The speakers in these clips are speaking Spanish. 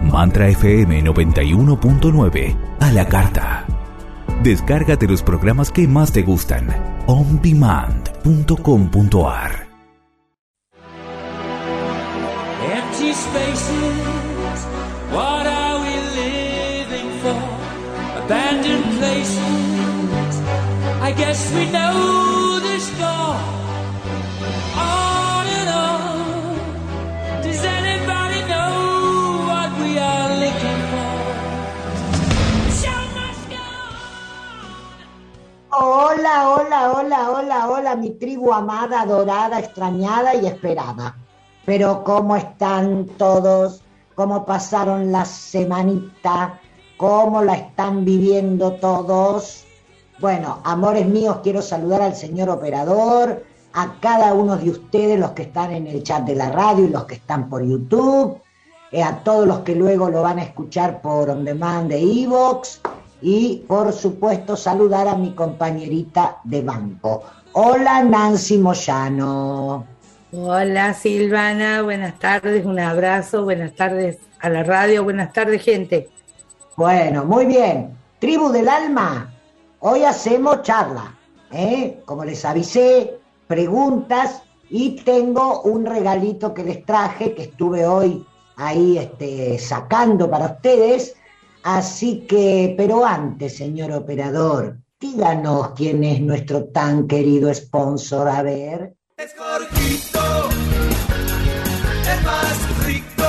Mantra FM 91.9 a la carta. Descárgate los programas que más te gustan. ondemand.com.ar. Empty spaces, what are we living for? Abandoned places, I guess we know the score. On and on, does anybody know what we are looking for? Show must go on. Hola, hola, hola, hola, hola, mi tribu amada, adorada, extrañada y esperada. Pero ¿cómo están todos? ¿Cómo pasaron la semanita? ¿Cómo la están viviendo todos? Bueno, amores míos, quiero saludar al señor operador, a cada uno de ustedes, los que están en el chat de la radio y los que están por YouTube, a todos los que luego lo van a escuchar por On Demand de iVoox, y por supuesto saludar a mi compañerita de banco. Hola, Nancy Moyano. Hola Silvana, buenas tardes, un abrazo, buenas tardes a la radio, buenas tardes gente. Bueno, muy bien. Tribu del Alma, hoy hacemos charla, como les avisé, preguntas, y tengo un regalito que les traje, que estuve hoy ahí sacando para ustedes, así que, pero antes, señor operador, díganos quién es nuestro tan querido sponsor, a ver. Es Jorgito, el más rico.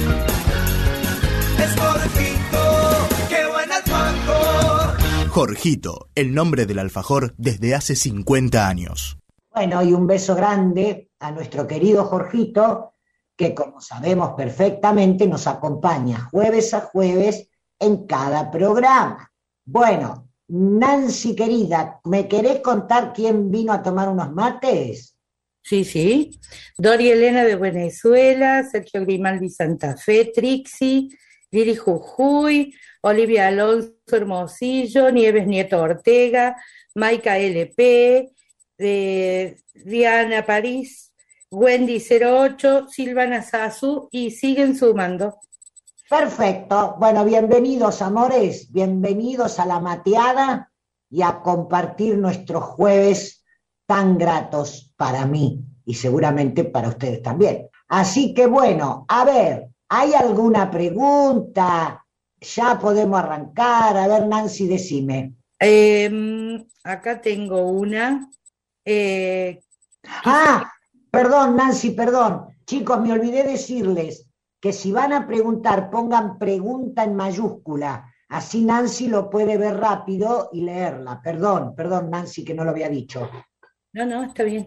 Es Jorgito, qué buen alfajor. Jorgito, el nombre del alfajor desde hace 50 años. Bueno, y un beso grande a nuestro querido Jorgito, que como sabemos perfectamente nos acompaña jueves a jueves en cada programa. Bueno, Nancy querida, ¿me querés contar quién vino a tomar unos mates? Sí, Dori Elena de Venezuela, Sergio Grimaldi Santa Fe, Trixie, Lili Jujuy, Olivia Alonso Hermosillo, Nieves Nieto Ortega, Maika LP, Diana París, Wendy 08, Silvana Sasu, y siguen sumando. Perfecto. Bueno, bienvenidos, amores, bienvenidos a la mateada y a compartir nuestros jueves tan gratos para mí y seguramente para ustedes también. Así que bueno, a ver, ¿hay alguna pregunta? Ya podemos arrancar. A ver, Nancy, decime. Acá tengo una. Perdón, Nancy, perdón. Chicos, me olvidé decirles que si van a preguntar, pongan pregunta en mayúscula. Así Nancy lo puede ver rápido y leerla. Perdón, Nancy, que no lo había dicho. No, está bien.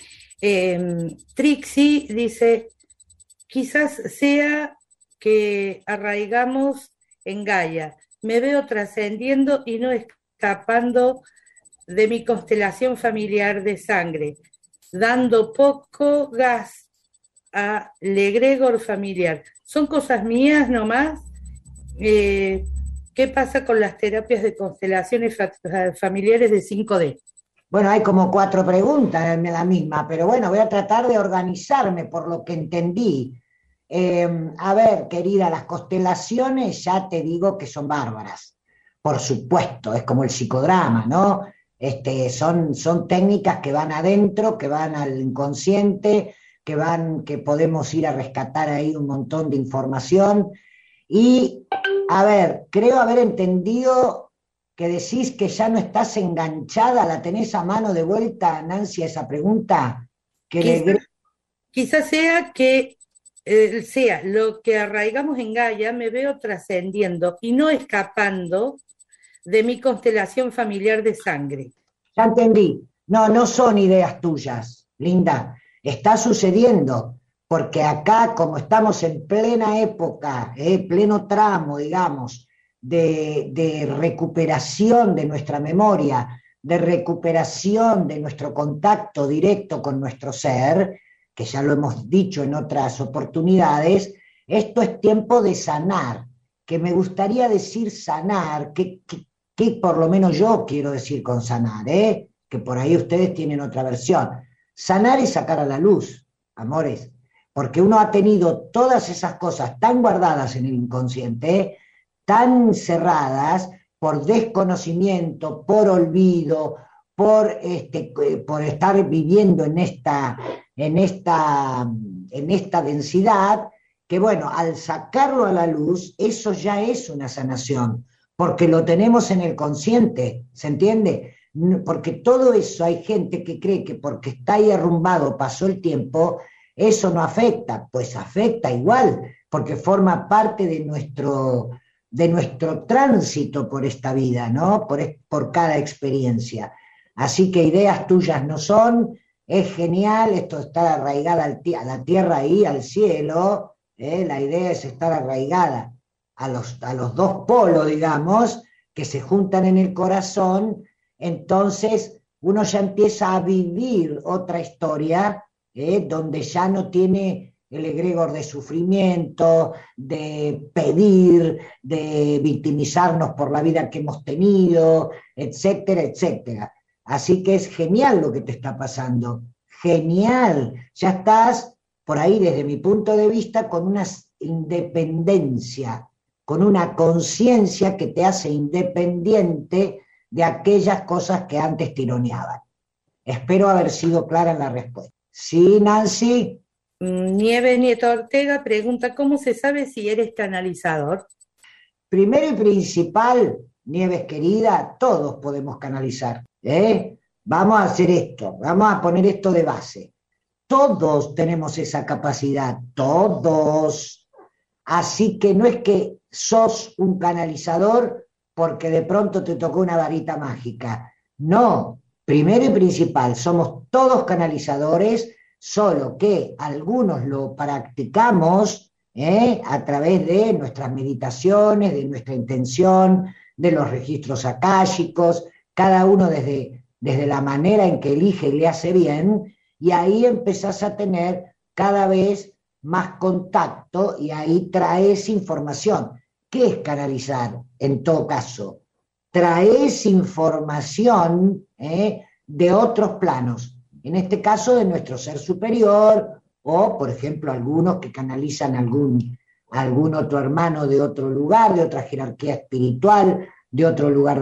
Trixie dice, quizás sea que arraigamos en Gaia. Me veo trascendiendo y no escapando de mi constelación familiar de sangre, dando poco gas al egregor familiar. ¿Son cosas mías nomás? ¿Qué pasa con las terapias de constelaciones familiares de 5D? Bueno, hay como 4 preguntas en la misma, pero bueno, voy a tratar de organizarme por lo que entendí. A ver, querida, las constelaciones ya te digo que son bárbaras. Por supuesto, es como el psicodrama, ¿no? Son técnicas que van adentro, que van al inconsciente, que podemos ir a rescatar ahí un montón de información. Y, a ver, creo haber entendido que decís que ya no estás enganchada. ¿La tenés a mano de vuelta, Nancy, a esa pregunta? Quizás sea que sea lo que arraigamos en Gaia, me veo trascendiendo y no escapando de mi constelación familiar de sangre. Ya entendí. No son ideas tuyas, linda. Está sucediendo, porque acá, como estamos en plena época, pleno tramo, digamos, de recuperación de nuestra memoria, de recuperación de nuestro contacto directo con nuestro ser, que ya lo hemos dicho en otras oportunidades, esto es tiempo de sanar, que me gustaría decir sanar, que por lo menos yo quiero decir con sanar, que por ahí ustedes tienen otra versión. Sanar es sacar a la luz, amores, porque uno ha tenido todas esas cosas tan guardadas en el inconsciente, tan cerradas por desconocimiento, por olvido, por estar viviendo en esta densidad, que bueno, al sacarlo a la luz, eso ya es una sanación, porque lo tenemos en el consciente, ¿se entiende? Porque todo eso hay gente que cree que porque está ahí arrumbado, pasó el tiempo, eso no afecta, pues afecta igual, porque forma parte de nuestro tránsito por esta vida, ¿no? Por cada experiencia. Así que ideas tuyas no son, es genial, esto está arraigada a la tierra y al cielo, la idea es estar arraigada a los dos polos, digamos, que se juntan en el corazón, entonces uno ya empieza a vivir otra historia, donde ya no tiene el egregor de sufrimiento, de pedir, de victimizarnos por la vida que hemos tenido, etcétera, etcétera. Así que es genial lo que te está pasando, genial. Ya estás por ahí, desde mi punto de vista, con una independencia, con una conciencia que te hace independiente de aquellas cosas que antes tironeaban. Espero haber sido clara en la respuesta. ¿Sí, Nancy? Nieves Nieto Ortega pregunta, ¿cómo se sabe si eres canalizador? Primero y principal, Nieves querida, todos podemos canalizar. Vamos a hacer esto, vamos a poner esto de base. Todos tenemos esa capacidad, todos. Así que no es que sos un canalizador porque de pronto te tocó una varita mágica. No, primero y principal, somos todos canalizadores, solo que algunos lo practicamos a través de nuestras meditaciones, de nuestra intención, de los registros akáshicos, cada uno desde la manera en que elige y le hace bien, y ahí empezás a tener cada vez más contacto y ahí traes información. ¿Qué es canalizar en todo caso? Traes información de otros planos, en este caso de nuestro ser superior, o por ejemplo algunos que canalizan algún otro hermano de otro lugar, de otra jerarquía espiritual, de otro lugar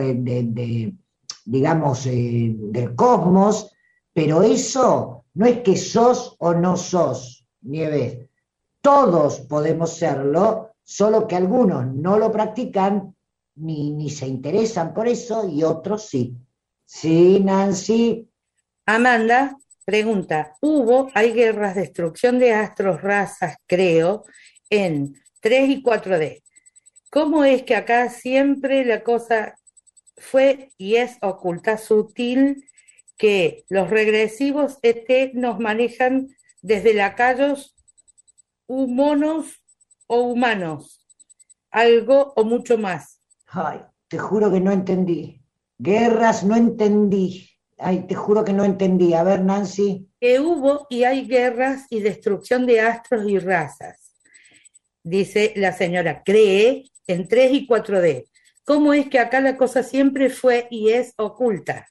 digamos, del cosmos, pero eso no es que sos o no sos, Nieves. Todos podemos serlo, solo que algunos no lo practican ni se interesan por eso y otros sí. Sí, Nancy. Amanda pregunta, hay guerras, destrucción de astros, razas, creo, en 3 y 4D. ¿Cómo es que acá siempre la cosa fue y es oculta, sutil, que los regresivos nos manejan desde lacayos humanos o humanos, algo o mucho más? Ay, te juro que no entendí. Guerras, no entendí. Ay, te juro que no entendí. A ver, Nancy. Que hubo y hay guerras y destrucción de astros y razas. Dice la señora, cree en 3 y 4D. ¿Cómo es que acá la cosa siempre fue y es oculta?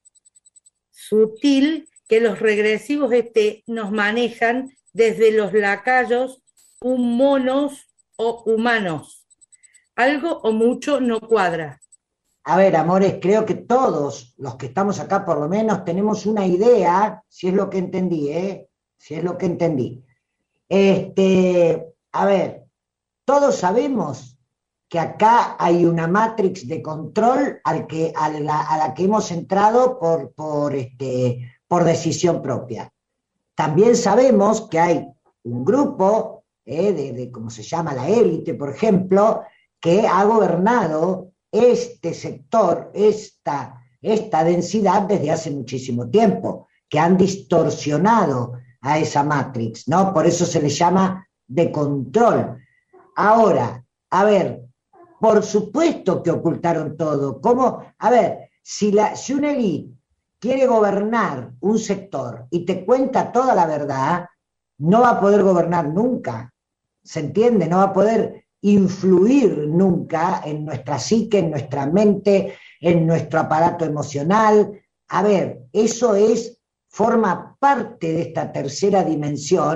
Sutil, que los regresivos nos manejan desde los lacayos humanos o humanos. Algo o mucho no cuadra. A ver, amores, creo que todos los que estamos acá por lo menos tenemos una idea, si es lo que entendí, si es lo que entendí. A ver, todos sabemos que acá hay una matrix de control a la que hemos entrado por decisión propia. También sabemos que hay un grupo, como se llama la élite, por ejemplo, que ha gobernado este sector, esta densidad desde hace muchísimo tiempo, que han distorsionado a esa matrix, ¿no? Por eso se le llama de control. Ahora, a ver, por supuesto que ocultaron todo. ¿Cómo? A ver, si una élite quiere gobernar un sector y te cuenta toda la verdad, no va a poder gobernar nunca. ¿Se entiende? No va a poder influir nunca en nuestra psique, en nuestra mente, en nuestro aparato emocional. A ver, eso forma parte de esta tercera dimensión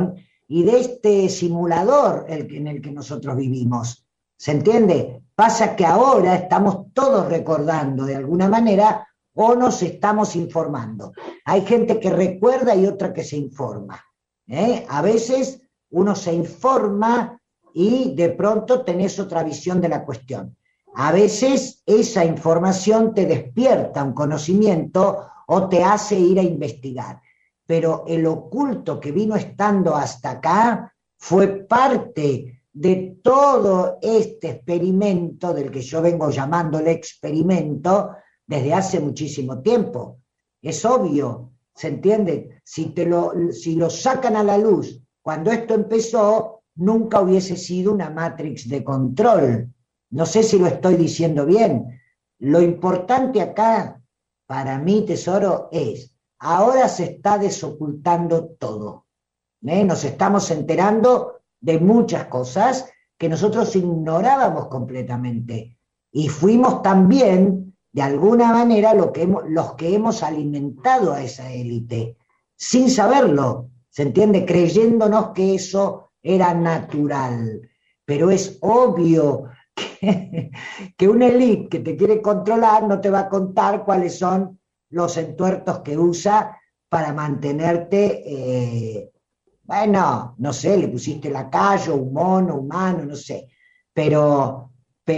y de este simulador en el que nosotros vivimos. ¿Se entiende? Pasa que ahora estamos todos recordando de alguna manera o nos estamos informando. Hay gente que recuerda y otra que se informa. A veces uno se informa y de pronto tenés otra visión de la cuestión. A veces esa información te despierta un conocimiento o te hace ir a investigar. Pero el oculto que vino estando hasta acá fue parte de todo este experimento, del que yo vengo llamándole experimento, desde hace muchísimo tiempo. Es obvio, ¿se entiende? Si lo sacan a la luz cuando esto empezó, nunca hubiese sido una matrix de control. No sé si lo estoy diciendo bien. Lo importante acá, para mí, tesoro, es, ahora se está desocultando todo. Nos estamos enterando de muchas cosas que nosotros ignorábamos completamente. Y fuimos también, de alguna manera, los que hemos alimentado a esa élite, sin saberlo, ¿se entiende? Creyéndonos que eso era natural. Pero es obvio que una élite que te quiere controlar no te va a contar cuáles son los entuertos que usa para mantenerte, bueno, no sé, le pusiste lacayo, un mono, humano, no sé, pero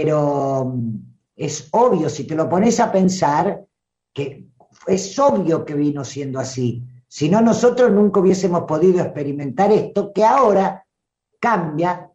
es obvio, si te lo pones a pensar, que es obvio que vino siendo así. Si no, nosotros nunca hubiésemos podido experimentar esto, que ahora cambia,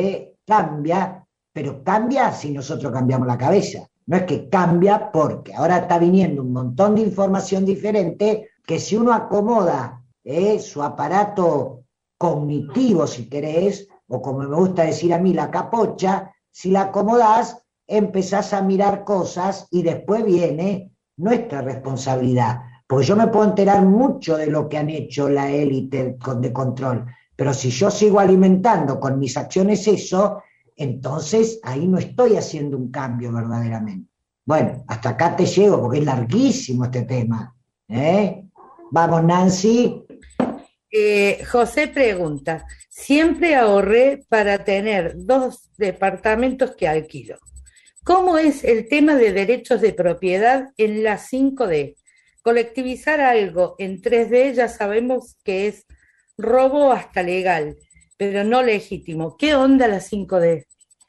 pero cambia si nosotros cambiamos la cabeza. No es que cambia porque ahora está viniendo un montón de información diferente que si uno acomoda su aparato cognitivo, si querés, o como me gusta decir a mí, la capocha, si la acomodás, empezás a mirar cosas y después viene nuestra responsabilidad. Porque yo me puedo enterar mucho de lo que han hecho la élite de control, pero si yo sigo alimentando con mis acciones eso, entonces ahí no estoy haciendo un cambio verdaderamente. Bueno, hasta acá te llego porque es larguísimo este tema. Vamos, Nancy. José pregunta, siempre ahorré para tener 2 departamentos que alquilo. ¿Cómo es el tema de derechos de propiedad en la 5D? Colectivizar algo en 3D ya sabemos que es robo hasta legal, pero no legítimo. ¿Qué onda la 5D?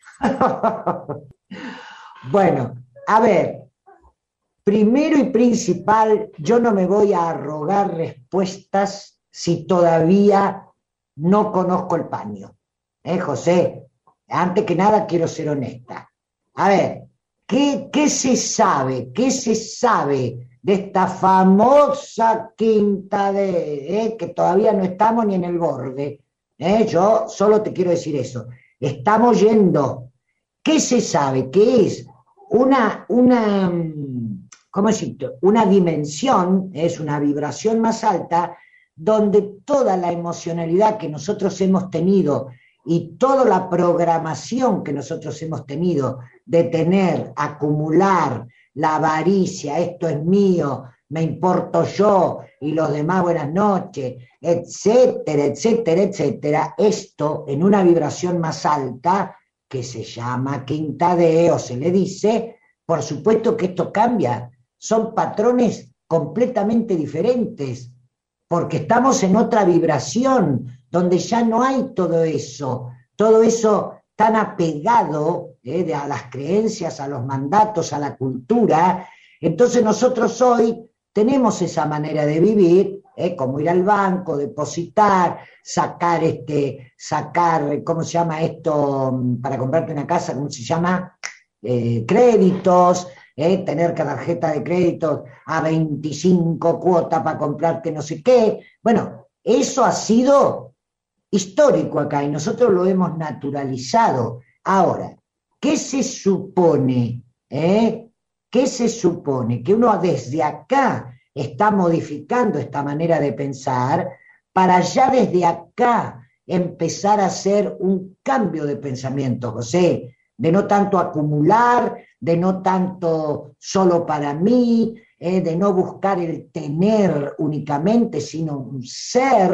Bueno, a ver, primero y principal, yo no me voy a arrogar respuestas si todavía no conozco el paño. José? Antes que nada quiero ser honesta. A ver, ¿qué se sabe? ¿Qué se sabe de esta famosa quinta D, que todavía no estamos ni en el borde? Yo solo te quiero decir eso. Estamos yendo. ¿Qué se sabe? Que es ¿cómo decirlo? Una dimensión, es una vibración más alta, donde toda la emocionalidad que nosotros hemos tenido y toda la programación que nosotros hemos tenido de tener, acumular, la avaricia, esto es mío, me importo yo y los demás buenas noches, etcétera, etcétera, etcétera, esto en una vibración más alta, que se llama quinta D o se le dice, por supuesto que esto cambia, son patrones completamente diferentes, porque estamos en otra vibración, donde ya no hay todo eso tan apegado a las creencias, a los mandatos, a la cultura. Entonces nosotros hoy tenemos esa manera de vivir, como ir al banco, depositar, sacar, ¿cómo se llama esto? Para comprarte una casa, ¿cómo se llama? Créditos, tener tarjeta de créditos a 25 cuotas para comprarte no sé qué. Bueno, eso ha sido histórico acá y nosotros lo hemos naturalizado. Ahora, ¿qué se supone? ¿Qué se supone? Que uno desde acá está modificando esta manera de pensar para ya desde acá empezar a hacer un cambio de pensamiento, José, de no tanto acumular, de no tanto solo para mí, de no buscar el tener únicamente, sino un ser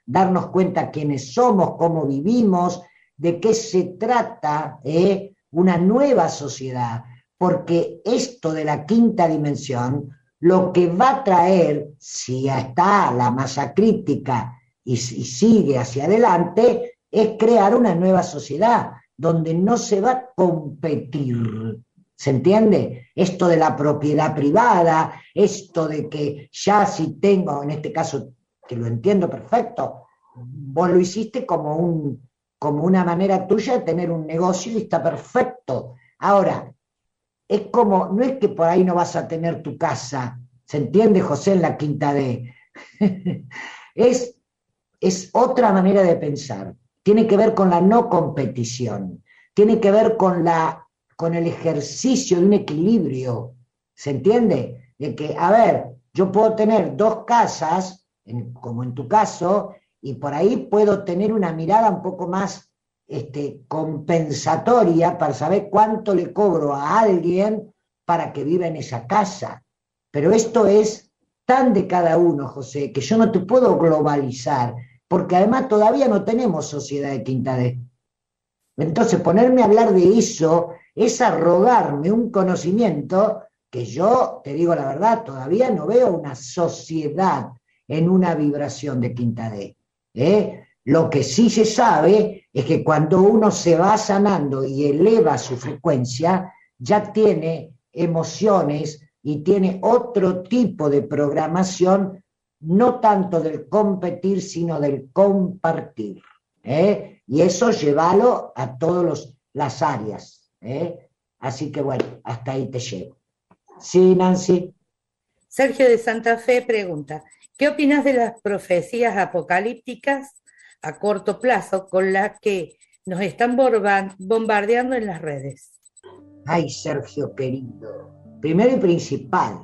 darnos cuenta quiénes somos, cómo vivimos, de qué se trata una nueva sociedad, porque esto de la quinta dimensión lo que va a traer, si está la masa crítica y sigue hacia adelante, es crear una nueva sociedad donde no se va a competir. ¿Se entiende? Esto de la propiedad privada, esto de que ya si tengo, en este caso, que lo entiendo perfecto, vos lo hiciste como una manera tuya de tener un negocio y está perfecto. Ahora, es como, no es que por ahí no vas a tener tu casa, ¿se entiende, José, en la quinta D? es otra manera de pensar. Tiene que ver con la no competición, tiene que ver con el ejercicio de un equilibrio, ¿se entiende? De que, a ver, yo puedo tener dos casas, como en tu caso, y por ahí puedo tener una mirada un poco más compensatoria para saber cuánto le cobro a alguien para que viva en esa casa. Pero esto es tan de cada uno, José, que yo no te puedo globalizar, porque además todavía no tenemos sociedad de quinta D. Entonces, ponerme a hablar de eso es arrogarme un conocimiento que yo, te digo la verdad, todavía no veo una sociedad en una vibración de quinta D. Lo que sí se sabe es que cuando uno se va sanando y eleva su frecuencia, ya tiene emociones y tiene otro tipo de programación, no tanto del competir, sino del compartir. Y eso llévalo a todas las áreas. Así que bueno, hasta ahí te llevo. Sí, Nancy. Sergio de Santa Fe pregunta, ¿qué opinas de las profecías apocalípticas a corto plazo con las que nos están bombardeando en las redes? Ay, Sergio querido, primero y principal,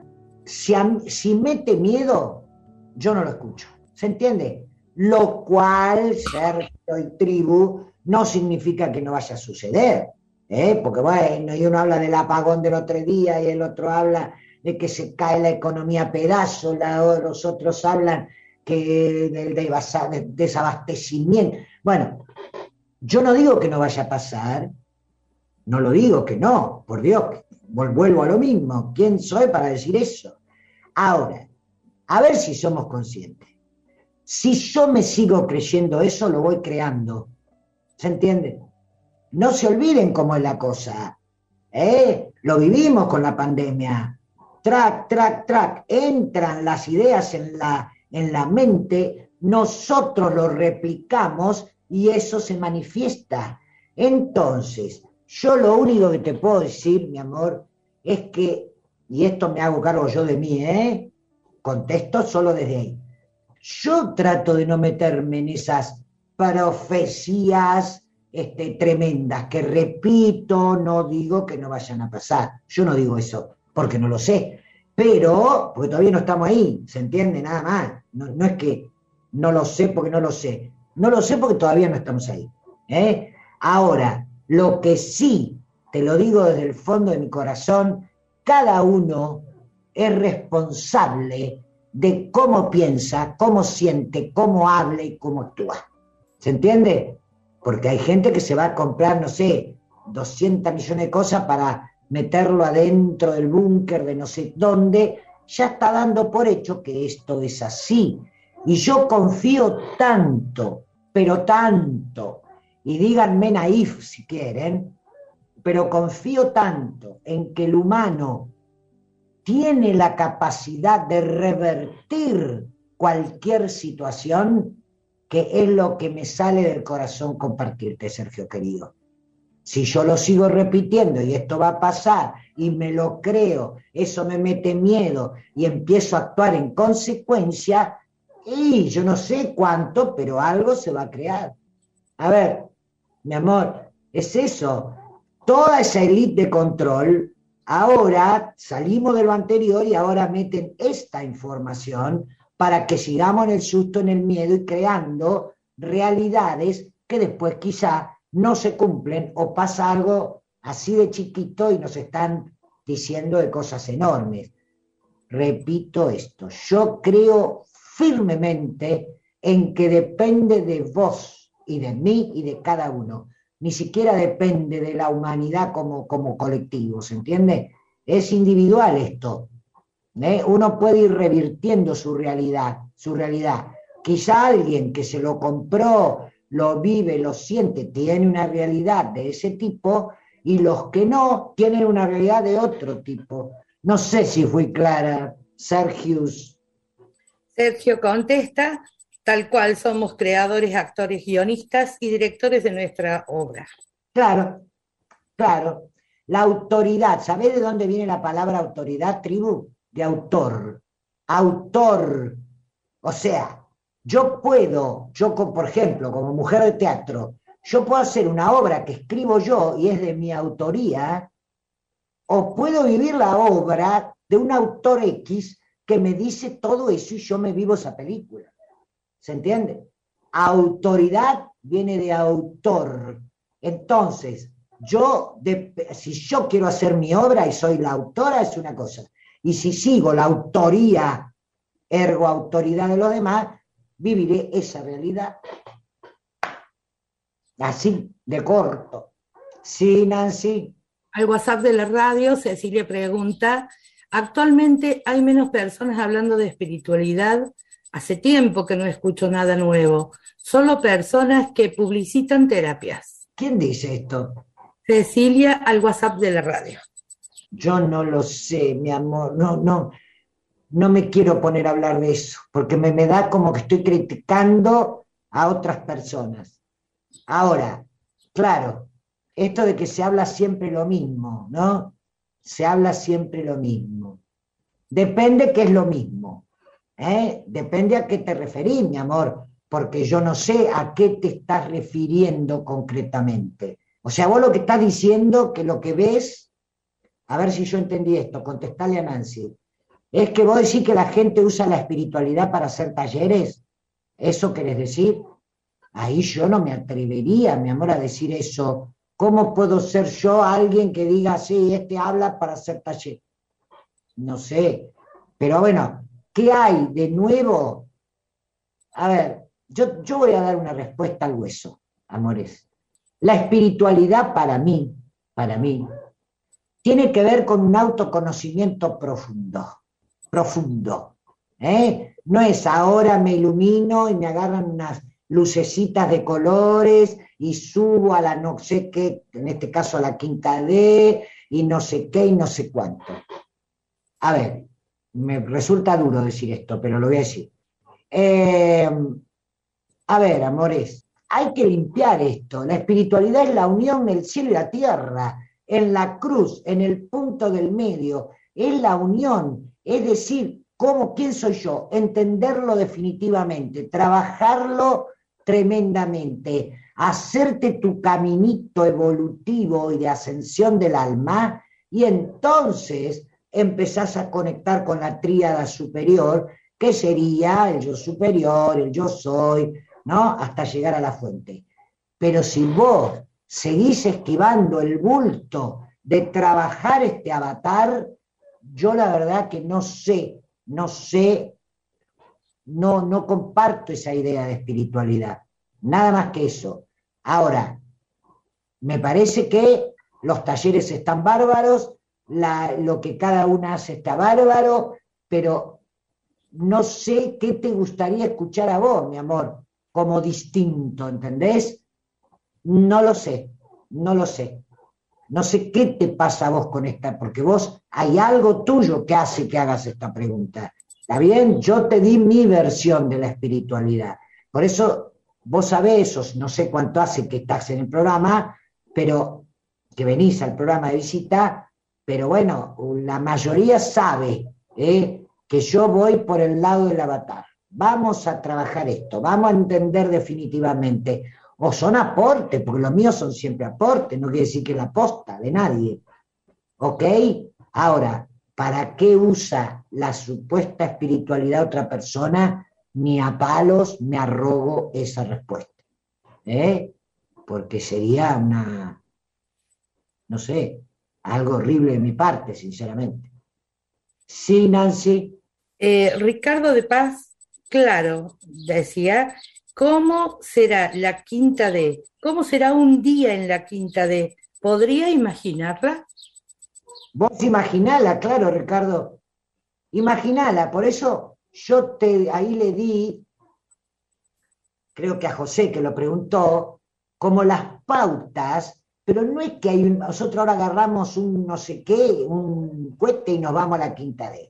si mete miedo, yo no lo escucho, ¿se entiende? Lo cual, Sergio y tribu, no significa que no vaya a suceder, porque bueno, y uno habla del apagón del otro día y el otro habla de que se cae la economía a pedazos, los otros hablan que del desabastecimiento. Bueno, yo no digo que no vaya a pasar, no lo digo que no, por Dios, vuelvo a lo mismo, ¿quién soy para decir eso? Ahora, a ver si somos conscientes. Si yo me sigo creyendo eso, lo voy creando. ¿Se entiende? No se olviden cómo es la cosa. Lo vivimos con la pandemia. Track. Entran las ideas en la mente, nosotros lo replicamos y eso se manifiesta. Entonces, yo lo único que te puedo decir, mi amor, es que, y esto me hago cargo yo de mí, contesto solo desde ahí. Yo trato de no meterme en esas profecías tremendas, que repito, no digo que no vayan a pasar. Yo no digo eso, porque no lo sé. Pero, porque todavía no estamos ahí, ¿se entiende? Nada más. No es que no lo sé porque no lo sé. No lo sé porque todavía no estamos ahí. Ahora, lo que sí, te lo digo desde el fondo de mi corazón, cada uno es responsable de cómo piensa, cómo siente, cómo habla y cómo actúa. ¿Se entiende? Porque hay gente que se va a comprar, no sé, 200 millones de cosas para meterlo adentro del búnker de no sé dónde, ya está dando por hecho que esto es así. Y yo confío tanto, pero tanto, y díganme naif si quieren, pero confío tanto en que el humano tiene la capacidad de revertir cualquier situación, que es lo que me sale del corazón compartirte, Sergio querido. Si yo lo sigo repitiendo y esto va a pasar y me lo creo, eso me mete miedo y empiezo a actuar en consecuencia, y yo no sé cuánto, pero algo se va a crear. A ver, mi amor, es eso. Toda esa élite de control, ahora salimos de lo anterior y ahora meten esta información para que sigamos en el susto, en el miedo y creando realidades que después quizá no se cumplen o pasa algo así de chiquito y nos están diciendo de cosas enormes. Repito esto, yo creo firmemente en que depende de vos y de mí y de cada uno. Ni siquiera depende de la humanidad como colectivo, ¿se entiende? Es individual esto. Uno puede ir revirtiendo su realidad. Quizá alguien que se lo compró, lo vive, lo siente, tiene una realidad de ese tipo, y los que no tienen una realidad de otro tipo. No sé si fui clara, Sergius. Sergio contesta, tal cual somos creadores, actores, guionistas y directores de nuestra obra. Claro, claro. La autoridad, ¿sabés de dónde viene la palabra autoridad, tribu? De autor. Autor. O sea, por ejemplo, como mujer de teatro, yo puedo hacer una obra que escribo yo y es de mi autoría, o puedo vivir la obra de un autor X que me dice todo eso y yo me vivo esa película. ¿Se entiende? Autoridad viene de autor. Entonces, si yo quiero hacer mi obra y soy la autora, es una cosa. Y si sigo la autoría, ergo autoridad de los demás, viviré esa realidad. Así, de corto. Sí, Nancy. Al WhatsApp de la radio, Cecilia pregunta, actualmente hay menos personas hablando de espiritualidad. Hace tiempo que no escucho nada nuevo, solo personas que publicitan terapias. ¿Quién dice esto? Cecilia al WhatsApp de la radio. Yo no lo sé, mi amor, no me quiero poner a hablar de eso, porque me da como que estoy criticando a otras personas. Ahora, claro, esto de que se habla siempre lo mismo, ¿no? Se habla siempre lo mismo. Depende qué es lo mismo, ¿eh? Depende a qué te referís, mi amor, porque yo no sé a qué te estás refiriendo concretamente. O sea, vos lo que estás diciendo, que lo que ves, a ver si yo entendí esto, contestale a Nancy, es que vos decís que la gente usa la espiritualidad para hacer talleres, ¿eso querés decir? Ahí yo no me atrevería, mi amor, a decir eso. ¿Cómo puedo ser yo alguien que diga, sí, habla para hacer taller? No sé, pero bueno, ¿qué hay de nuevo? A ver, yo voy a dar una respuesta al hueso, amores. La espiritualidad para mí, tiene que ver con un autoconocimiento profundo. No es ahora me ilumino y me agarran unas lucecitas de colores y subo a la no sé qué, en este caso a la quinta D, y no sé qué y no sé cuánto. A ver, me resulta duro decir esto, pero lo voy a decir. A ver, amores, hay que limpiar esto. La espiritualidad es la unión del cielo y la tierra, en la cruz, en el punto del medio. Es la unión, es decir, ¿quién soy yo? Entenderlo definitivamente, trabajarlo tremendamente, hacerte tu caminito evolutivo y de ascensión del alma, y entonces empezás a conectar con la tríada superior, que sería el yo superior, el yo soy, ¿no? Hasta llegar a la fuente. Pero si vos seguís esquivando el bulto de trabajar este avatar, yo la verdad que no comparto esa idea de espiritualidad. Nada más que eso. Ahora, me parece que los talleres están bárbaros, lo que cada una hace está bárbaro, pero no sé qué te gustaría escuchar a vos, mi amor, como distinto, ¿entendés? No lo sé. No sé qué te pasa a vos con esta, porque vos hay algo tuyo que hace que hagas esta pregunta. ¿Está bien? Yo te di mi versión de la espiritualidad. Por eso vos sabés, no sé cuánto hace que estás en el programa, pero que venís al programa de visita, pero bueno, la mayoría sabe que yo voy por el lado del avatar. Vamos a trabajar esto, vamos a entender definitivamente. O son aportes, porque los míos son siempre aportes, no quiere decir que la posta de nadie. ¿Ok? Ahora, ¿para qué usa la supuesta espiritualidad otra persona? Ni a palos me arrogo esa respuesta. Porque sería no sé, algo horrible de mi parte, sinceramente. Sí, Nancy. Ricardo de Paz claro, decía, ¿cómo será la quinta D? ¿Cómo será un día en la quinta D? ¿Podría imaginarla? Vos imaginala, claro, Ricardo, imaginala, por eso ahí le di, creo que a José que lo preguntó, como las pautas, pero no es que nosotros ahora agarramos un no sé qué, un cohete y nos vamos a la quinta D.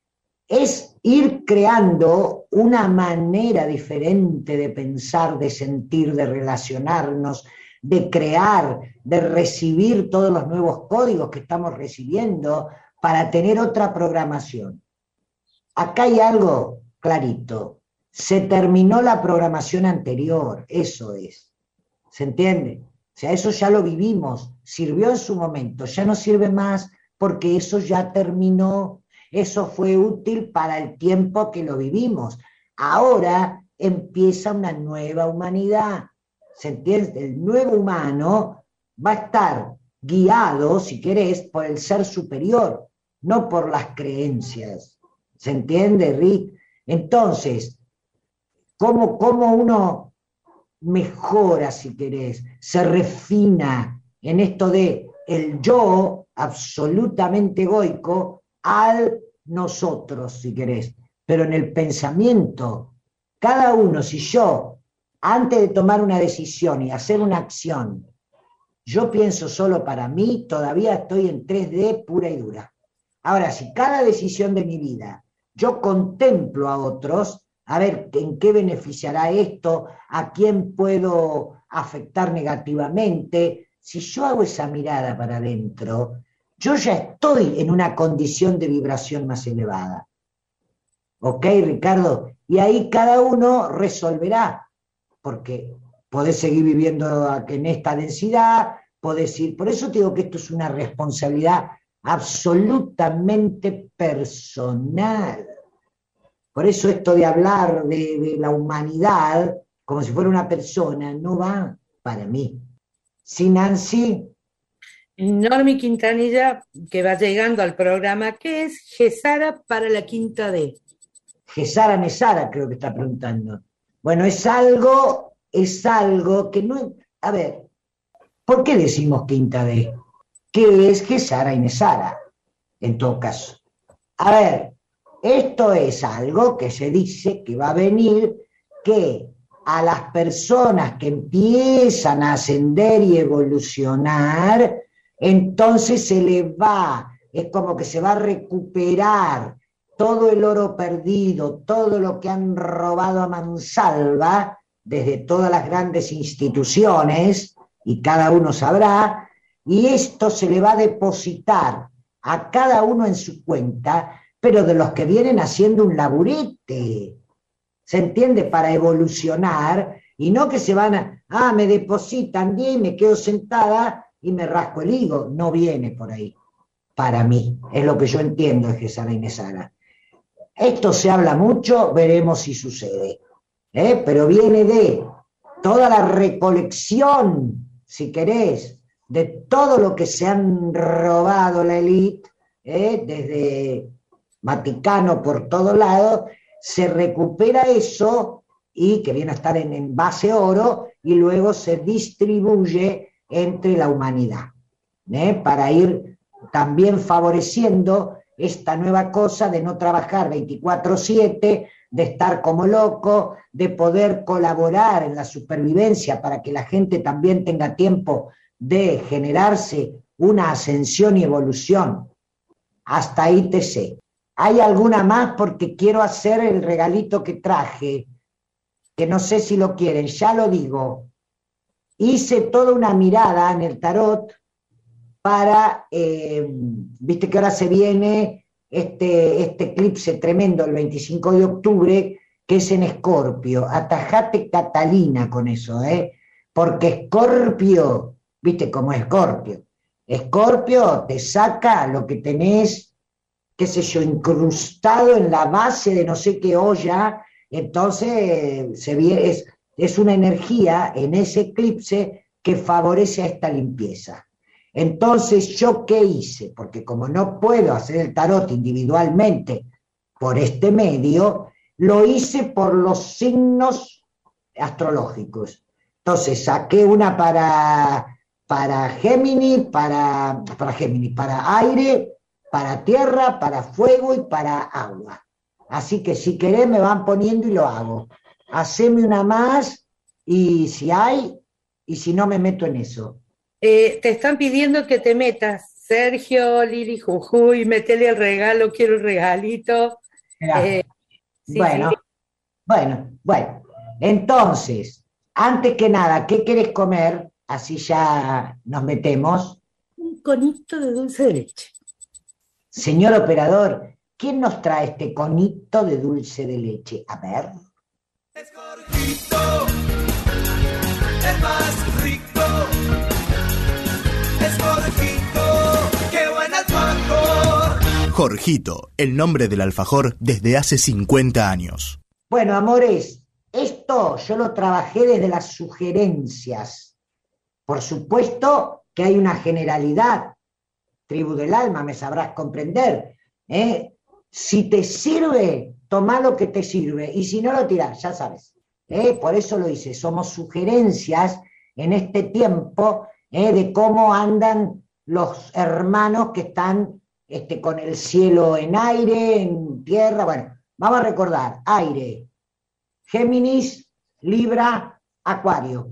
Es ir creando una manera diferente de pensar, de sentir, de relacionarnos, de crear, de recibir todos los nuevos códigos que estamos recibiendo para tener otra programación. Acá hay algo clarito. Se terminó la programación anterior, eso es. ¿Se entiende? O sea, eso ya lo vivimos, sirvió en su momento, ya no sirve más porque eso ya terminó. Eso fue útil para el tiempo que lo vivimos. Ahora empieza una nueva humanidad. ¿Se entiende? El nuevo humano va a estar guiado, si querés, por el ser superior, no por las creencias. ¿Se entiende, Rick? Entonces, ¿cómo uno mejora, si querés, se refina en esto de el yo absolutamente egoico al nosotros, si querés, pero en el pensamiento, cada uno, si yo, antes de tomar una decisión y hacer una acción, yo pienso solo para mí, todavía estoy en 3D pura y dura. Ahora, si cada decisión de mi vida yo contemplo a otros, a ver en qué beneficiará esto, a quién puedo afectar negativamente, si yo hago esa mirada para adentro, yo ya estoy en una condición de vibración más elevada. ¿Ok, Ricardo? Y ahí cada uno resolverá, porque podés seguir viviendo en esta densidad, podés ir. Por eso te digo que esto es una responsabilidad absolutamente personal. Por eso esto de hablar de la humanidad como si fuera una persona no va para mí. ¿Sí, Nancy? Normi Quintanilla, que va llegando al programa, ¿qué es Gesara para la quinta D? Gesara Nesara, creo que está preguntando. Bueno, es algo que no... A ver, ¿por qué decimos quinta D? ¿Qué es Gesara y Nesara? En todo caso. A ver, esto es algo que se dice que va a venir, que a las personas que empiezan a ascender y evolucionar, entonces se les va, es como que se va a recuperar todo el oro perdido, todo lo que han robado a mansalva, desde todas las grandes instituciones, y cada uno sabrá, y esto se le va a depositar a cada uno en su cuenta, pero de los que vienen haciendo un laburete, ¿se entiende? Para evolucionar, y no que se van me depositan 10 y me quedo sentada y me rasco el higo. No viene por ahí, para mí, es lo que yo entiendo de Gesara y Nesara. Esto se habla mucho, veremos si sucede, pero viene de toda la recolección, si querés, de todo lo que se han robado la élite, desde Vaticano por todos lados, se recupera eso y que viene a estar en base oro y luego se distribuye entre la humanidad, para ir también favoreciendo esta nueva cosa de no trabajar 24/7, de estar como loco, de poder colaborar en la supervivencia para que la gente también tenga tiempo de generarse una ascensión y evolución. Hasta ahí te sé. ¿Hay alguna más? Porque quiero hacer el regalito que traje, que no sé si lo quieren, ya lo digo. Hice toda una mirada en el tarot para, viste que ahora se viene este eclipse tremendo el 25 de octubre, que es en Escorpio. Atajate Catalina con eso, porque Escorpio, viste cómo es Escorpio. Escorpio te saca lo que tenés, qué sé yo, incrustado en la base de no sé qué olla, entonces es una energía en ese eclipse que favorece a esta limpieza. Entonces, ¿yo qué hice? Porque como no puedo hacer el tarot individualmente por este medio, lo hice por los signos astrológicos. Entonces saqué una para Géminis, para aire, para tierra, para fuego y para agua. Así que si querés me van poniendo y lo hago. Haceme una más y si hay, y si no me meto en eso. Te están pidiendo que te metas, Sergio, Lili Jujuy, metele el regalo, quiero el regalito. Mirá, Eh, sí, sí, bueno, bueno. Entonces, antes que nada, ¿qué querés comer? Así ya nos metemos. un conito de dulce de leche. Señor operador, ¿quién nos trae este conito de dulce de leche? A ver. Es Jorgito, el más rico. Es Jorgito, qué buen alfajor. Jorgito, el nombre del alfajor desde hace 50 años. Bueno, amores, esto yo lo trabajé desde las sugerencias. Por supuesto que hay una generalidad, tribu del alma, me sabrás comprender. Si te sirve, toma lo que te sirve, y si no lo tirás, ya sabes. Por eso lo hice, somos sugerencias en este tiempo de cómo andan los hermanos que están con el cielo en aire, en tierra. Bueno, vamos a recordar, aire, Géminis, Libra, Acuario,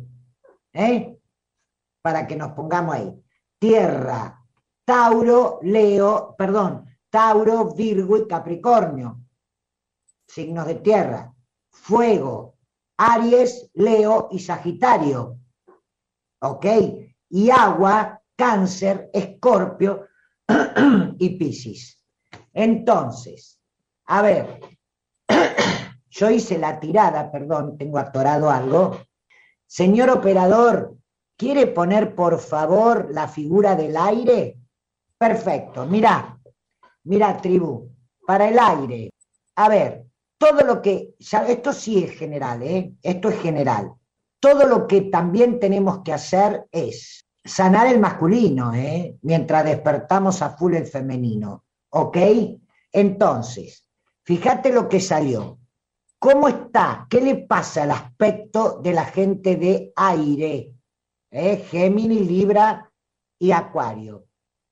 para que nos pongamos ahí. Tierra, Tauro, Tauro, Virgo y Capricornio, signos de tierra. Fuego, Aries, Leo y Sagitario, ¿ok? Y agua, Cáncer, Escorpio y Piscis. Entonces, a ver, yo hice la tirada, perdón, tengo atorado algo. Señor operador, ¿quiere poner por favor la figura del aire? Perfecto, mirá, tribu, para el aire. A ver, todo lo que, ya, esto sí es general, esto es general. Todo lo que también tenemos que hacer es sanar el masculino, mientras despertamos a full el femenino, ¿ok? Entonces, fíjate lo que salió. ¿Cómo está? ¿Qué le pasa al aspecto de la gente de aire? Géminis, Libra y Acuario.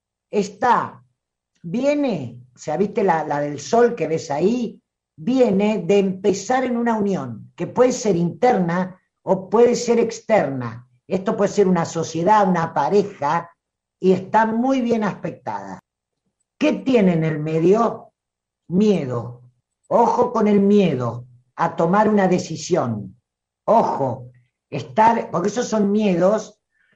Viene, o sea, ¿viste la del sol que ves ahí? Viene de empezar en una unión, que puede ser interna o puede ser externa. Esto puede ser una sociedad, una pareja, y está muy bien aspectada. ¿Qué tiene en el medio? Miedo. Ojo con el miedo a tomar una decisión. Ojo, porque esos son miedos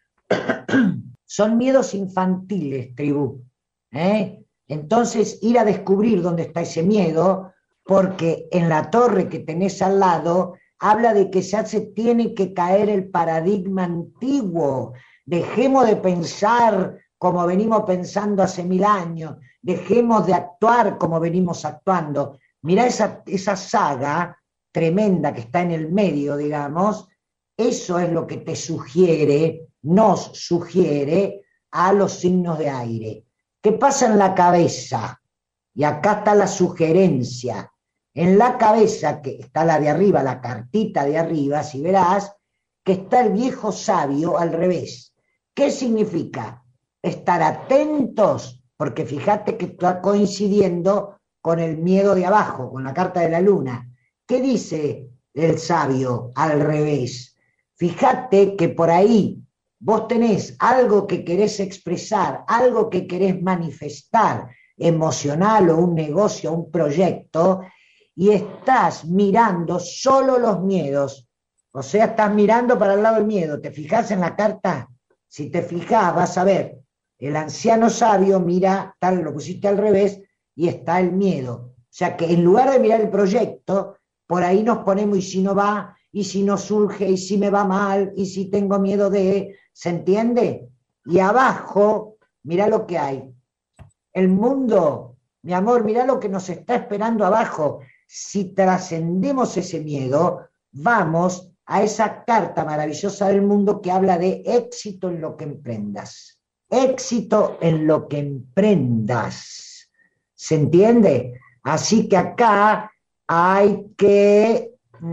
infantiles, tribu. Entonces, ir a descubrir dónde está ese miedo, porque en la torre que tenés al lado habla de que ya se tiene que caer el paradigma antiguo. Dejemos de pensar como venimos pensando hace 1000 años, dejemos de actuar como venimos actuando. Mirá esa saga tremenda que está en el medio, digamos. Eso es lo que te sugiere, nos sugiere a los signos de aire. ¿Qué pasa en la cabeza? Y acá está la sugerencia. En la cabeza, que está la de arriba, la cartita de arriba, si verás, que está el viejo sabio al revés. ¿Qué significa? Estar atentos, porque fíjate que está coincidiendo con el miedo de abajo, con la carta de la luna. ¿Qué dice el sabio al revés? Fíjate que por ahí vos tenés algo que querés expresar, algo que querés manifestar, emocional o un negocio, un proyecto, y estás mirando solo los miedos. O sea, estás mirando para el lado del miedo. ¿Te fijas en la carta? Si te fijas, vas a ver, el anciano sabio mira, tal, lo pusiste al revés, y está el miedo. O sea que en lugar de mirar el proyecto, por ahí nos ponemos, y si no va, y si no surge, y si me va mal, y si tengo miedo de... ¿Se entiende? Y abajo, mirá lo que hay. El mundo, mi amor, mirá lo que nos está esperando abajo. Si trascendemos ese miedo, vamos a esa carta maravillosa del mundo que habla de éxito en lo que emprendas. Éxito en lo que emprendas. ¿Se entiende? Así que acá hay que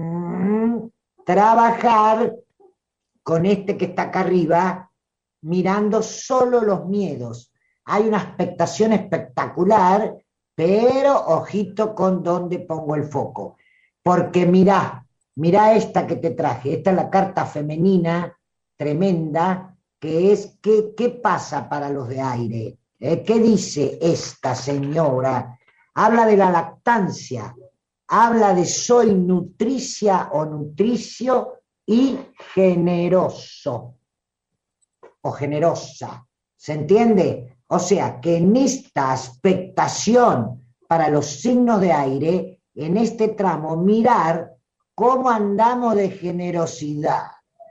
trabajar con este que está acá arriba, mirando solo los miedos. Hay una expectación espectacular, pero ojito con dónde pongo el foco. Porque mirá esta que te traje, esta es la carta femenina tremenda, que es ¿qué pasa para los de aire? ¿Qué dice esta señora? Habla de la lactancia, habla de soy nutricia o nutricio y generoso o generosa, ¿se entiende? O sea, que en esta expectación para los signos de aire, en este tramo, mirar cómo andamos de generosidad,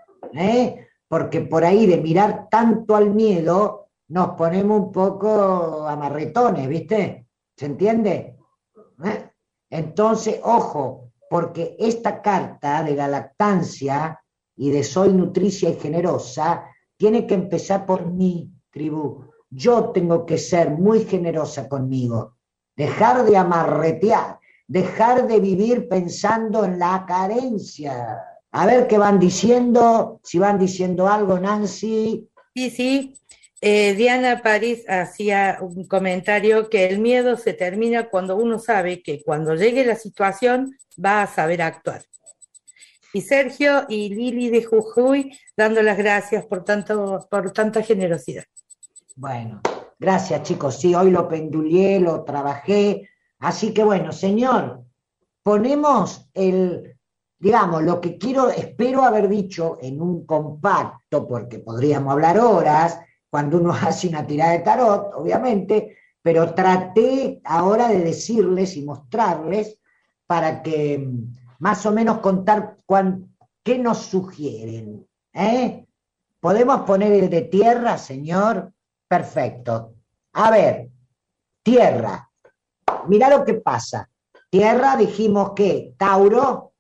porque por ahí de mirar tanto al miedo, nos ponemos un poco amarretones, ¿viste? ¿Se entiende? Entonces, ojo, porque esta carta de la lactancia y de soy nutricia y generosa tiene que empezar por mí, tribu. Yo tengo que ser muy generosa conmigo, dejar de amarretear, dejar de vivir pensando en la carencia. A ver qué van diciendo, si van diciendo algo, Nancy. Sí. Diana París hacía un comentario que el miedo se termina cuando uno sabe que cuando llegue la situación va a saber actuar. Y Sergio y Lili de Jujuy dando las gracias por tanta generosidad. Bueno, gracias chicos, sí, hoy lo pendulié, lo trabajé, así que bueno, señor, ponemos digamos, lo que espero haber dicho en un compacto, porque podríamos hablar horas, cuando uno hace una tirada de tarot, obviamente, pero traté ahora de decirles y mostrarles para que más o menos contar qué nos sugieren. ¿Podemos poner el de tierra, señor? Perfecto. A ver, tierra. Mirá lo que pasa. Tierra dijimos que Tauro,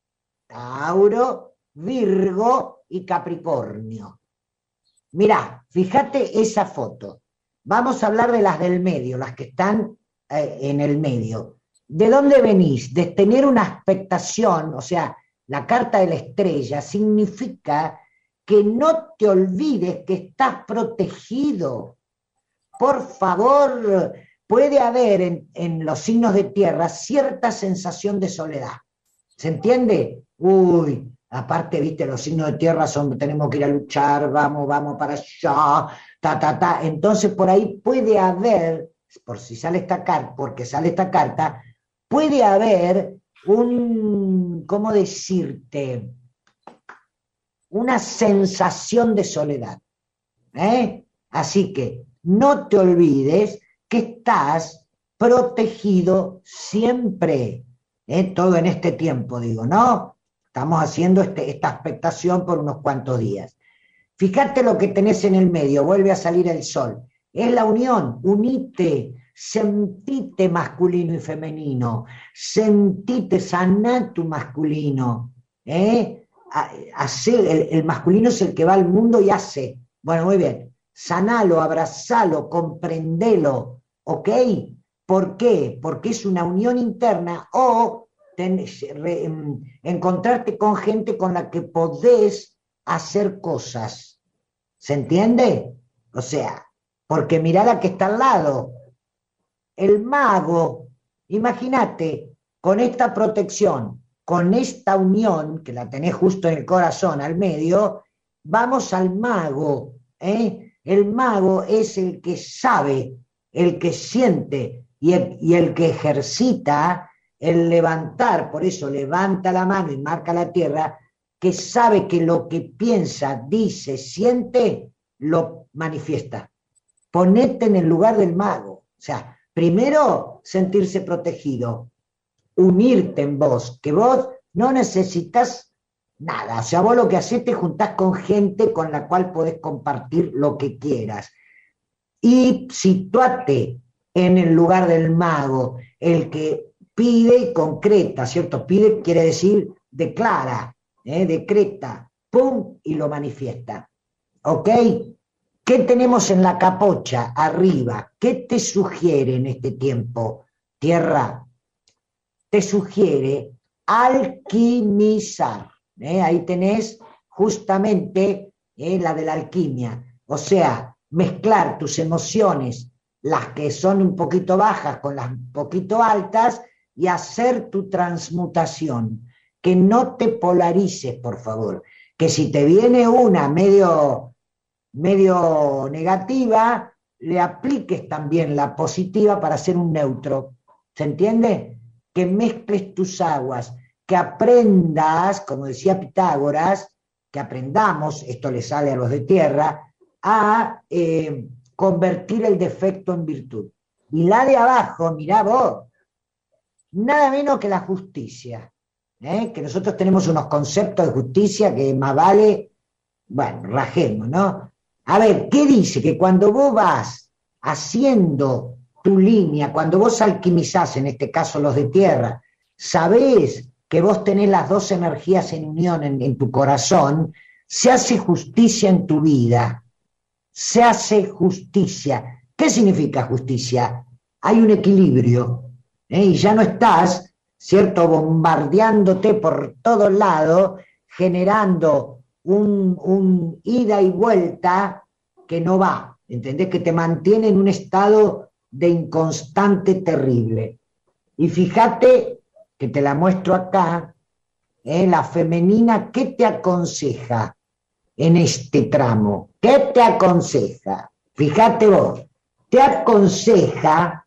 Virgo y Capricornio. Mirá, fíjate esa foto. Vamos a hablar de las del medio, las que están en el medio. ¿De dónde venís? De tener una expectación, o sea, la carta de la estrella significa que no te olvides que estás protegido. Por favor, puede haber en los signos de tierra cierta sensación de soledad. ¿Se entiende? Uy, aparte, viste, los signos de tierra tenemos que ir a luchar, vamos para allá, Entonces, por ahí puede haber, porque sale esta carta, puede haber ¿cómo decirte? Una sensación de soledad. Así que no te olvides que estás protegido siempre. Todo en este tiempo, digo, ¿no? Estamos haciendo esta expectación por unos cuantos días. Fíjate lo que tenés en el medio, vuelve a salir el sol. Es la unión, unite, sentite masculino y femenino, sentite, saná tu masculino. El masculino es el que va al mundo y hace. Bueno, muy bien. Sanalo, abrazalo, comprendelo, ¿ok? ¿Por qué? Porque es una unión interna o encontrarte con gente con la que podés hacer cosas. ¿Se entiende? O sea, porque mirá la que está al lado. El mago, imagínate, con esta protección, con esta unión, que la tenés justo en el corazón, al medio, vamos al mago. El mago es el que sabe, el que siente y el que ejercita el levantar, por eso levanta la mano y marca la tierra, que sabe que lo que piensa, dice, siente, lo manifiesta. Ponete en el lugar del mago. O sea, primero sentirse protegido, unirte en vos, que vos no necesitas nada. O sea, vos lo que hacés te juntás con gente con la cual podés compartir lo que quieras. Y situate en el lugar del mago, el que pide y concreta, ¿cierto? Pide quiere decir declara, decreta, pum, y lo manifiesta. ¿Ok? ¿Qué tenemos en la capocha arriba? ¿Qué te sugiere en este tiempo, tierra? te sugiere alquimizar. Ahí tenés justamente la de la alquimia, o sea, mezclar tus emociones, las que son un poquito bajas con las un poquito altas, y hacer tu transmutación, que no te polarices, por favor, que si te viene una medio negativa, le apliques también la positiva para hacer un neutro, ¿se entiende? Que mezcles tus aguas, que aprendas, como decía Pitágoras, que aprendamos, esto le sale a los de tierra, a convertir el defecto en virtud. Y la de abajo, mirá vos, nada menos que la justicia, que nosotros tenemos unos conceptos de justicia que más vale, bueno, rajemos, ¿no? A ver, ¿qué dice? Que cuando vos vas haciendo tu línea, cuando vos alquimizás, en este caso los de tierra, sabés que vos tenés las dos energías en unión en tu corazón, se hace justicia en tu vida, se hace justicia. ¿Qué significa justicia? Hay un equilibrio, y ya no estás, ¿cierto?, bombardeándote por todos lados, generando un ida y vuelta que no va, ¿entendés? Que te mantiene en un estado de inconstante terrible. Y fíjate, que te la muestro acá, la femenina, ¿qué te aconseja en este tramo? ¿Qué te aconseja? Fíjate vos, te aconseja: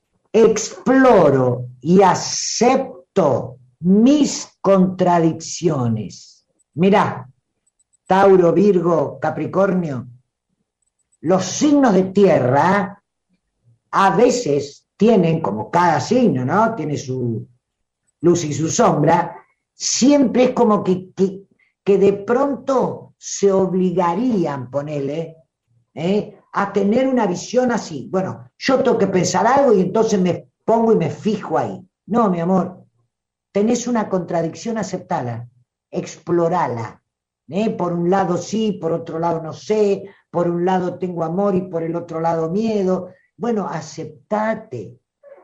exploro y acepto mis contradicciones. Mirá, Tauro, Virgo, Capricornio, los signos de tierra a veces tienen, como cada signo, ¿no?, tiene su luz y su sombra, siempre es como que de pronto se obligarían, ponele, a tener una visión así. Bueno, yo tengo que pensar algo y entonces me pongo y me fijo ahí. No, mi amor, tenés una contradicción, aceptala, explorala. Por un lado sí, por otro lado no sé, por un lado tengo amor y por el otro lado miedo. Bueno, aceptate.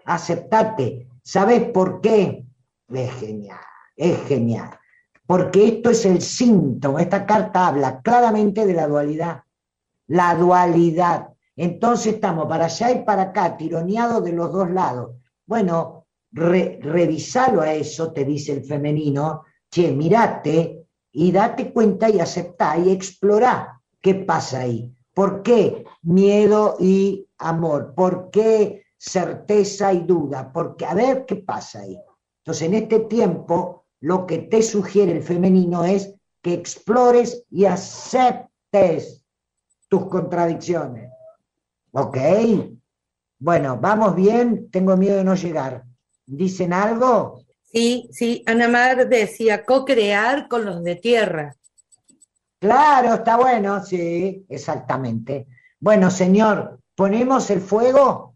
¿Sabés por qué? Es genial. Porque esto es el síntoma, esta carta habla claramente de la dualidad. La dualidad. Entonces estamos para allá y para acá, tironeados de los dos lados. Bueno, revisalo a eso, te dice el femenino. Che, mirate y date cuenta y aceptá y explorá qué pasa ahí. ¿Por qué miedo y amor? ¿Por qué certeza y duda? Porque a ver qué pasa ahí. Entonces, en este tiempo, lo que te sugiere el femenino es que explores y aceptes tus contradicciones. ¿Ok? Bueno, vamos bien, tengo miedo de no llegar. ¿Dicen algo? Sí, Ana Mar decía co-crear con los de tierra. Claro, está bueno, sí, exactamente. Bueno, señor, ¿ponemos el fuego?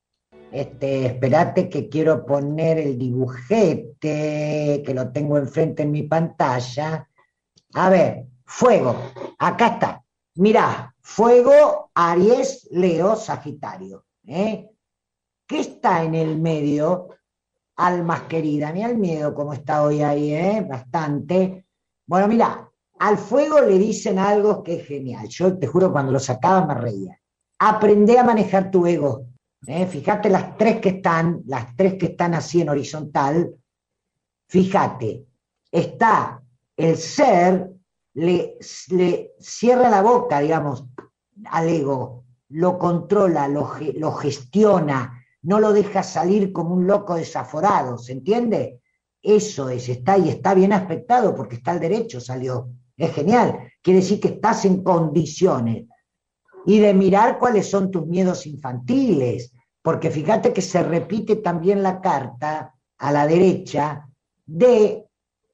Esperate que quiero poner el dibujete, que lo tengo enfrente en mi pantalla. A ver, fuego, acá está. Mirá, fuego, Aries, Leo, Sagitario. ¿Qué está en el medio? Almas queridas, mira el miedo como está hoy ahí, bastante. Bueno, mira, al fuego le dicen algo que es genial. Yo te juro, cuando lo sacaba me reía. Aprende a manejar tu ego. Fíjate las tres que están así en horizontal. Fíjate, está el ser, le cierra la boca, digamos, al ego, lo controla, lo gestiona, no lo deja salir como un loco desaforado, ¿se entiende? Eso es, está bien aspectado porque está al derecho, salió. Es genial, quiere decir que estás en condiciones. Y de mirar cuáles son tus miedos infantiles, porque fíjate que se repite también la carta a la derecha de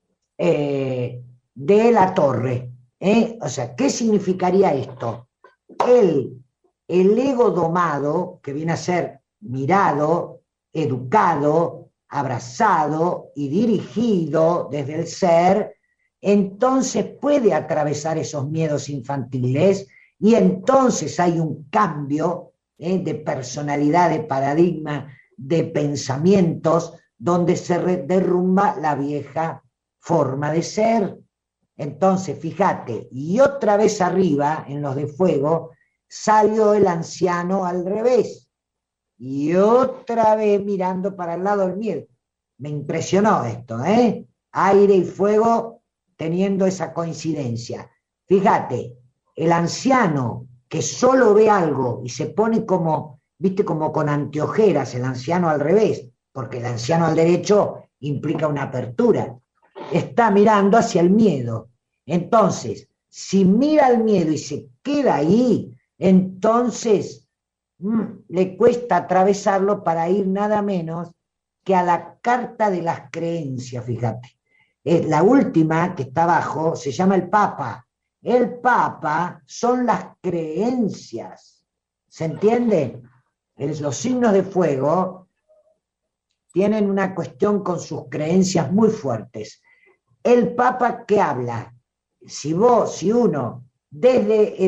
la torre. O sea, ¿qué significaría esto? El ego domado, que viene a ser mirado, educado, abrazado y dirigido desde el ser, entonces puede atravesar esos miedos infantiles y entonces hay un cambio de personalidad, de paradigma, de pensamientos, donde se derrumba la vieja forma de ser. Entonces, fíjate, y otra vez arriba, en los de fuego, salió el anciano al revés, y otra vez mirando para el lado del miedo. Me impresionó esto, ¿eh? Aire y fuego teniendo esa coincidencia. Fíjate, el anciano que solo ve algo y se pone como, viste, como con anteojeras, el anciano al revés, porque el anciano al derecho implica una apertura, está mirando hacia el miedo. Entonces, si mira el miedo y se queda ahí, entonces le cuesta atravesarlo para ir nada menos que a la carta de las creencias, fíjate. La última que está abajo se llama el Papa. El Papa son las creencias. ¿Se entiende? Los signos de fuego tienen una cuestión con sus creencias muy fuertes. El Papa, ¿qué habla? Si uno desde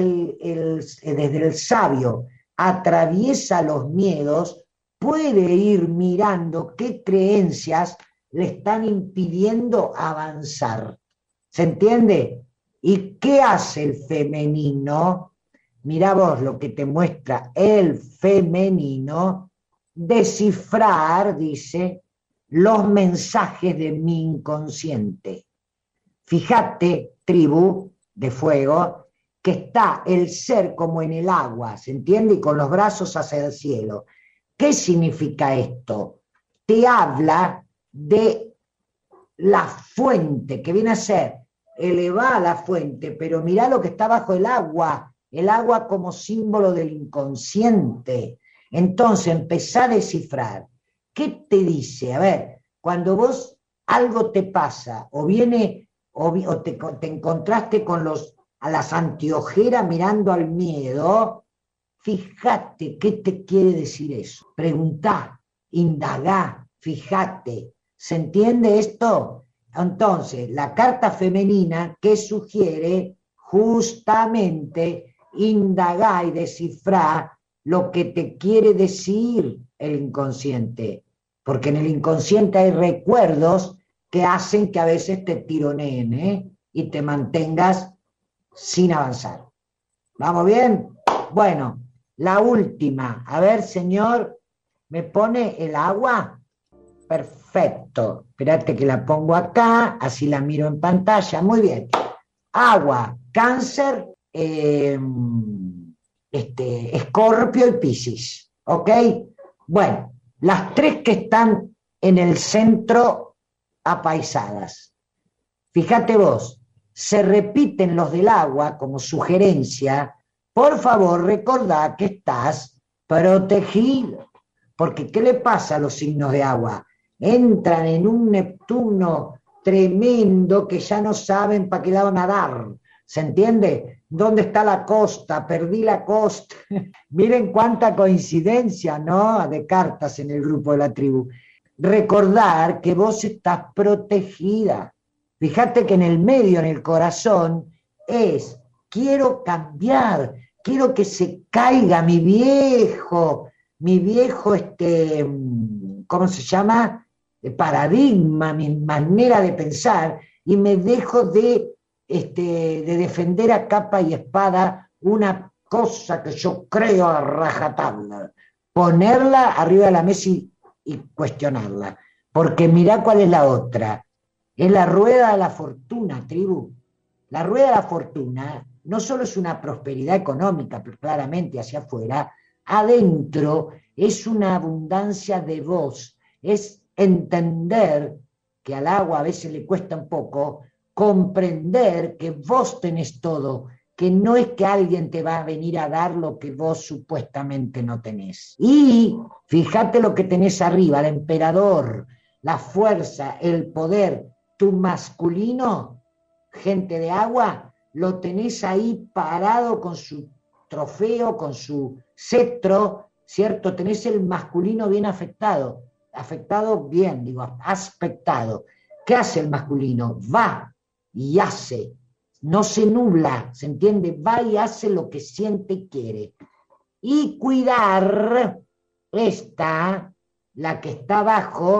el sabio atraviesa los miedos, puede ir mirando qué creencias le están impidiendo avanzar. ¿Se entiende? ¿Y qué hace el femenino? Mirá vos lo que te muestra el femenino: descifrar, dice, los mensajes de mi inconsciente. Fíjate, tribu de fuego, que está el ser como en el agua, ¿se entiende? Y con los brazos hacia el cielo. ¿Qué significa esto? Te habla de la fuente, que viene a ser elevada la fuente, pero mirá lo que está bajo el agua como símbolo del inconsciente. Entonces empezá a descifrar. ¿Qué te dice? A ver, cuando vos algo te pasa, o viene, o te encontraste con a las anteojeras mirando al miedo, fíjate qué te quiere decir eso. Preguntá, indagá, fíjate. ¿Se entiende esto? Entonces, la carta femenina, ¿qué sugiere? Justamente indagá y descifrá lo que te quiere decir el inconsciente, porque en el inconsciente hay recuerdos que hacen que a veces te tironeen, ¿eh? Y te mantengas sin avanzar. ¿Vamos bien? Bueno, la última. A ver, señor, ¿me pone el agua? Perfecto. Espérate que la pongo acá, así la miro en pantalla. Muy bien. Agua, Cáncer, Escorpio y Piscis. ¿Ok? Bueno, las tres que están en el centro apaisadas. Fíjate vos, se repiten los del agua como sugerencia. Por favor, recordá que estás protegido. Porque ¿qué le pasa a los signos de agua? Entran en un Neptuno tremendo que ya no saben para qué lado nadar. ¿Se entiende? ¿Dónde está la costa? Perdí la costa. Miren cuánta coincidencia, ¿no? De cartas en el grupo de la tribu. Recordar que vos estás protegida. Fíjate que en el medio, en el corazón, quiero cambiar, quiero que se caiga mi viejo, ¿cómo se llama? Paradigma, mi manera de pensar, y me dejo de defender a capa y espada una cosa que yo creo a rajatabla, ponerla arriba de la mesa y cuestionarla, porque mirá cuál es la otra, es la rueda de la fortuna, tribu. La rueda de la fortuna no solo es una prosperidad económica, pero claramente hacia afuera, adentro es una abundancia de vos, es entender que al agua a veces le cuesta un poco, comprender que vos tenés todo, que no es que alguien te va a venir a dar lo que vos supuestamente no tenés. Y fíjate lo que tenés arriba, el emperador, la fuerza, el poder, tu masculino, gente de agua, lo tenés ahí parado con su trofeo, con su cetro, ¿cierto? Tenés el masculino bien afectado bien, digo, aspectado. ¿Qué hace el masculino? Va y hace, no se nubla, ¿se entiende? Va y hace lo que siente y quiere. Y cuidar la que está abajo,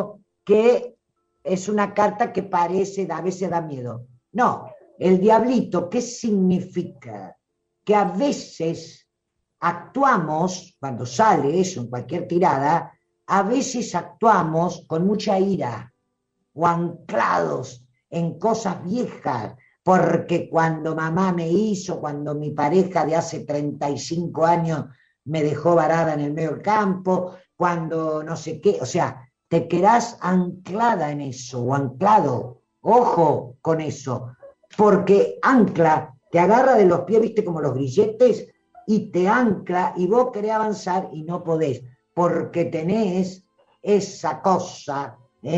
que es una carta que parece, a veces da miedo. No, el diablito, ¿qué significa? Que a veces actuamos, cuando sale eso en cualquier tirada, a veces actuamos con mucha ira o anclados en cosas viejas, porque cuando mamá me hizo, cuando mi pareja de hace 35 años me dejó varada en el medio del campo, cuando no sé qué, o sea, te quedás anclada en eso, o anclado, ojo con eso, porque ancla, te agarra de los pies, viste, como los grilletes, y te ancla, y vos querés avanzar y no podés, porque tenés esa cosa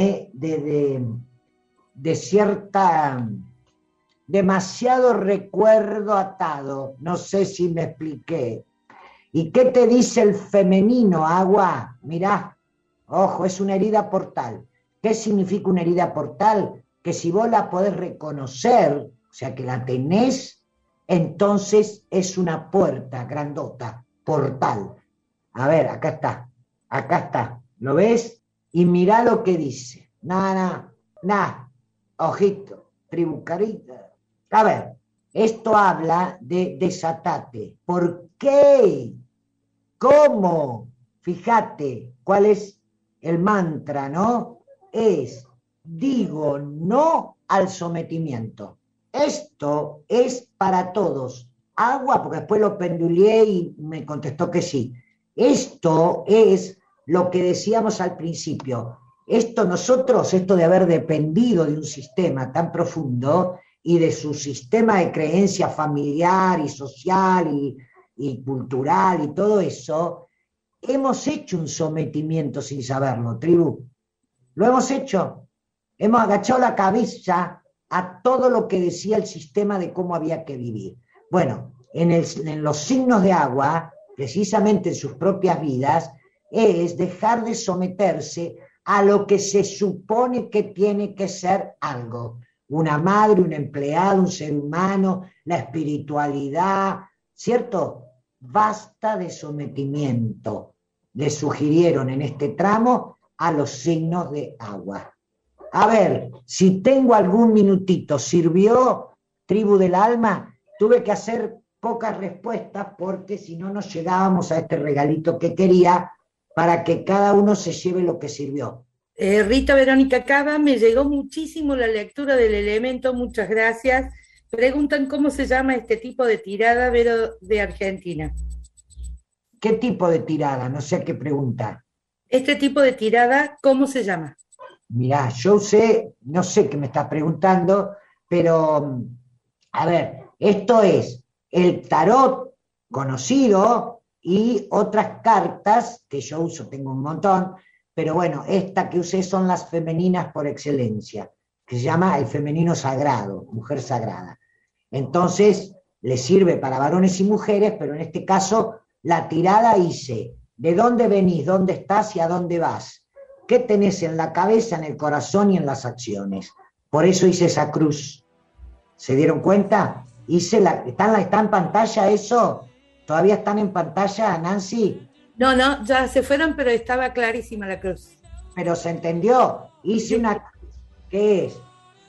de cierta, demasiado recuerdo atado, no sé si me expliqué. ¿Y qué te dice el femenino, Agua? Mirá, ojo, es una herida portal. ¿Qué significa una herida portal? Que si vos la podés reconocer, o sea, que la tenés, entonces es una puerta grandota, portal. A ver, acá está, ¿lo ves? Y mirá lo que dice. Ojito, tribucarita. A ver, esto habla de desatate. ¿Por qué? ¿Cómo? Fíjate cuál es el mantra, ¿no? Es, digo no al sometimiento. Esto es para todos. Agua, porque después lo penduleé y me contestó que sí. Esto es lo que decíamos al principio. Esto de haber dependido de un sistema tan profundo y de su sistema de creencia familiar y social y cultural y todo eso, hemos hecho un sometimiento sin saberlo, tribu. Lo hemos hecho. Hemos agachado la cabeza a todo lo que decía el sistema de cómo había que vivir. Bueno, en los signos de agua, precisamente en sus propias vidas, es dejar de someterse a lo que se supone que tiene que ser algo. Una madre, un empleado, un ser humano, la espiritualidad, ¿cierto? Basta de sometimiento. Le sugirieron en este tramo a los signos de agua. A ver, si tengo algún minutito, ¿sirvió, tribu del alma? Tuve que hacer pocas respuestas porque si no nos llegábamos a este regalito que quería para que cada uno se lleve lo que sirvió. Rita Verónica Cava, me llegó muchísimo la lectura del elemento, muchas gracias. Preguntan cómo se llama este tipo de tirada, Vero, de Argentina. ¿Qué tipo de tirada? No sé a qué pregunta. Este tipo de tirada, ¿cómo se llama? Mirá, no sé qué me estás preguntando, pero, a ver, esto es el tarot conocido y otras cartas que yo uso, tengo un montón, pero bueno, esta que usé son las femeninas por excelencia, que se llama el femenino sagrado, mujer sagrada. Entonces, le sirve para varones y mujeres, pero en este caso, la tirada hice, ¿de dónde venís, dónde estás y a dónde vas? ¿Qué tenés en la cabeza, en el corazón y en las acciones? Por eso hice esa cruz. ¿Se dieron cuenta? ¿Está en pantalla eso? ¿Todavía están en pantalla, Nancy? No, ya se fueron, pero estaba clarísima la cruz. Pero se entendió. Hice una cruz, que es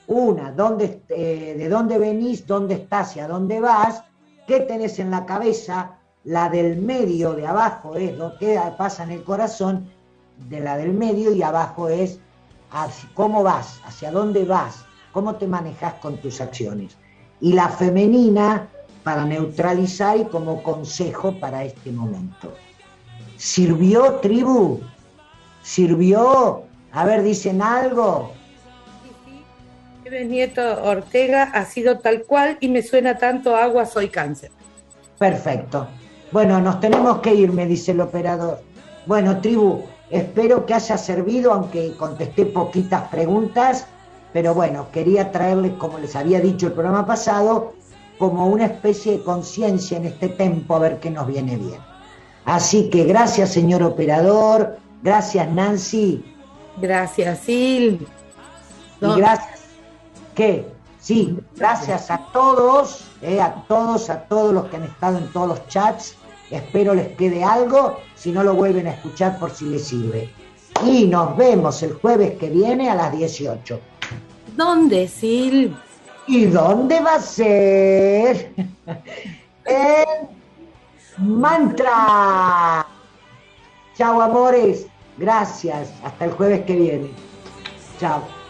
de dónde venís, dónde estás y a dónde vas, qué tenés en la cabeza, la del medio de abajo es lo que pasa en el corazón, de la del medio y abajo es cómo vas, hacia dónde vas, cómo te manejas con tus acciones. Y la femenina para neutralizar y como consejo para este momento. ¿Sirvió, tribu? ¿Sirvió? A ver, ¿dicen algo? Sí. Nieto Ortega ha sido tal cual y me suena tanto agua, soy cáncer. Perfecto. Bueno, nos tenemos que ir, me dice el operador. Bueno, tribu, espero que haya servido, aunque contesté poquitas preguntas, pero bueno, quería traerles, como les había dicho el programa pasado, como una especie de conciencia en este tiempo, a ver qué nos viene bien. Así que gracias, señor operador, gracias, Nancy. Gracias, Sil. Y gracias, ¿qué? Sí, gracias a todos los que han estado en todos los chats. Espero les quede algo, si no lo vuelven a escuchar por si les sirve. Y nos vemos el jueves que viene a las 18. ¿Dónde, Sil? ¿Y dónde va a ser? En Mantra. Chao, amores. Gracias. Hasta el jueves que viene. Chao.